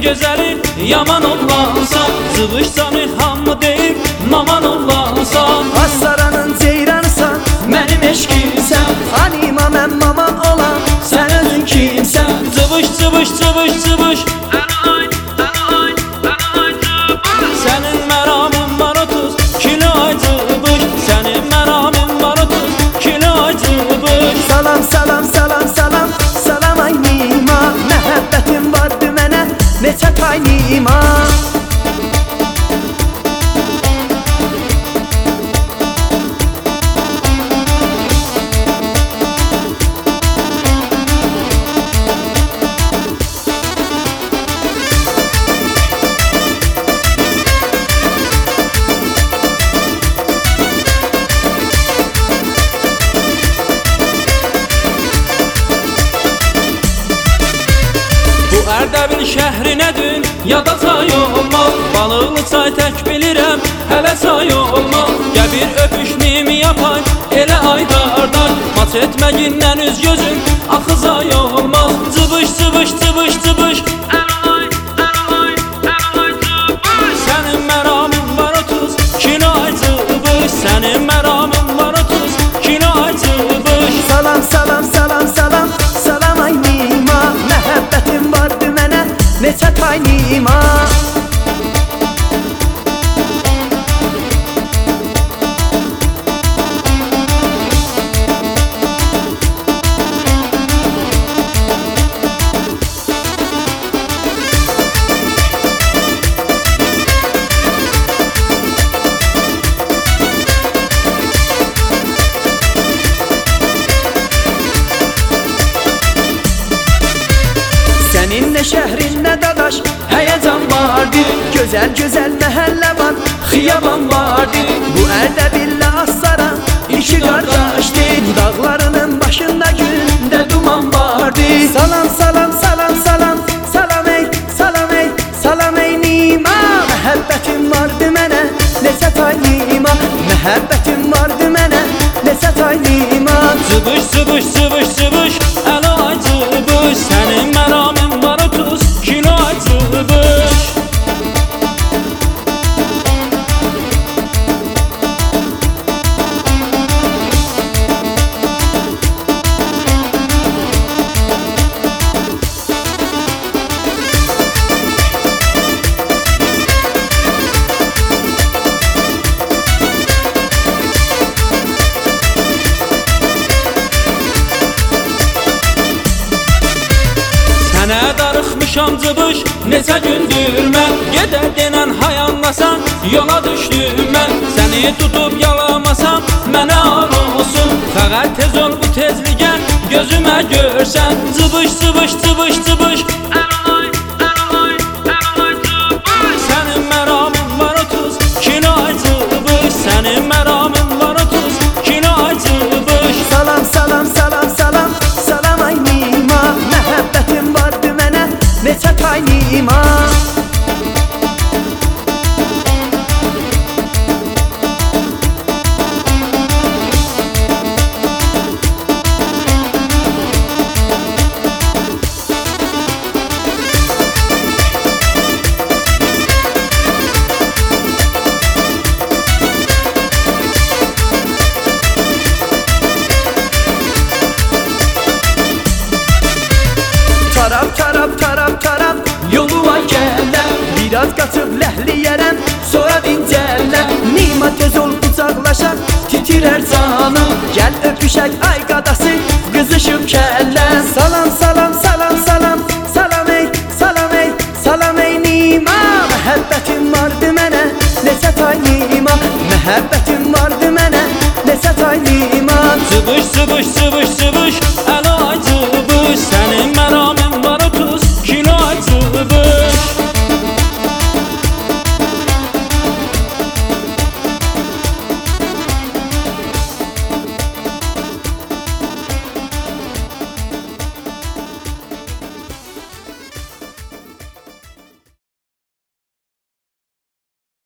gözəli yaman olansan, Zıvışcanı hamı deyib maman olansan. Astaranın ceyranısan, Mənim eşqimsən, anima mən maman olan, sən özün kimsən? Zıvış, zıvış, zıvış, zıvış, sənin məramın var 30 kilo ay zıvış, sənin məramın var 30 kilo ay zıvış. Salam, salam, salam, salam, salam ay nima, məhəbbətin vardı mənə, neçə tay nima. Ərdəbil şəhrinədir, yada say olmaz. Balıqlı çay tək bilirəm, hələ say olmaz. Gəbir öpüşnimi yapay, elə ay qardaş. Maç etməgindən üz gözün, axı zay olmaz. Cıbış, cıbış, cıbış, cıbış, sənin məramın var 30 kilo ay cıbış, sənin məramın var 30 kilo ay cıbış. Salam, salam, salam, salam, salam ay nima, məhəbbətin vardı mənə, neçə tay nima. Sənin nə şəhrin, nə dadaş, həyəcan vardır. Gözəl, gözəl məhəllə var, xiyaban vardır. Bu Ərdəbillə Astara iki qardaşdır. Dağlarının başında gündə duman vardır. Salam, salam, salam, salam, salam ey, salam ey, salam ey nima. Məhəbbətin vardı mənə, neçə tay nima. Məhəbbətin vardı mənə, neçə tay nima. Cıbış, cıbış, cıbış, cıbış, əl ay cıbış, sənin məramın var 30 kilo ay cıbış. Sənə darıxmışam cıbış, neçə gündür mən. Gedər denən hayanlasan, yola düşdüm mən. Səni tutub yalamasam, mənə ar olsun. Fəqət tez ol bu tezliyə, gözümə görsən. Cıbış, cıbış, cıbış, cıbış, sənin məramın var 30 kilo ay cıbış, sənin məramın var 30 kilo ay cıbış. Salam, salam, salam, salam, salam ay nima, məhəbbətin vardı mənə, neçə tay nima. Tarap, tarap, tarap, tarap, yoluma gəllər. Biraz qaçıb ləhliyərəm, sonra dincəllər. Nima tez ol qucaqlaşaq, titrər canım. Gəl öpüşək ay qadası, qızışıb kəllər. Salam, salam, salam, salam, salam ey, salam ey, salam ey nima. Məhəbbətin vardı mənə, neçə tay nima. Məhəbbətin vardı mənə, neçə tay nima. Cıbış, cıbış, cıbış,